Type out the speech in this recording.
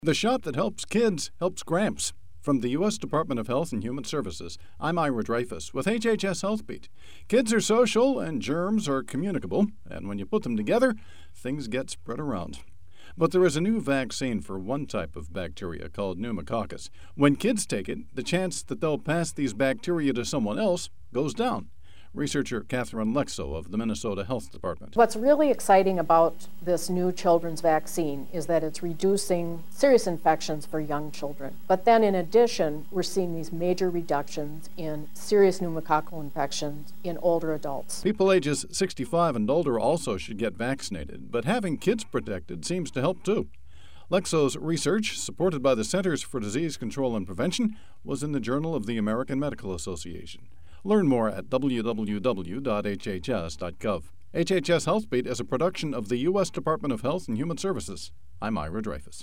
The shot that helps kids helps Gramps. From the U.S. Department of Health and Human Services, I'm Ira Dreyfus with HHS Healthbeat. Kids are social and germs are communicable, and when you put them together, things get spread around. But there is a new vaccine for one type of bacteria called pneumococcus. When kids take it, the chance that they'll pass these bacteria to someone else goes down. Researcher Catherine Lexo of the Minnesota Health Department. What's really exciting about this new children's vaccine is that it's reducing serious infections for young children. But then in addition, we're seeing these major reductions in serious pneumococcal infections in older adults. People ages 65 and older also should get vaccinated, but having kids protected seems to help too. Lexo's research, supported by the Centers for Disease Control and Prevention, was in the Journal of the American Medical Association. Learn more at www.hhs.gov. HHS Healthbeat is a production of the U.S. Department of Health and Human Services. I'm Ira Dreyfus.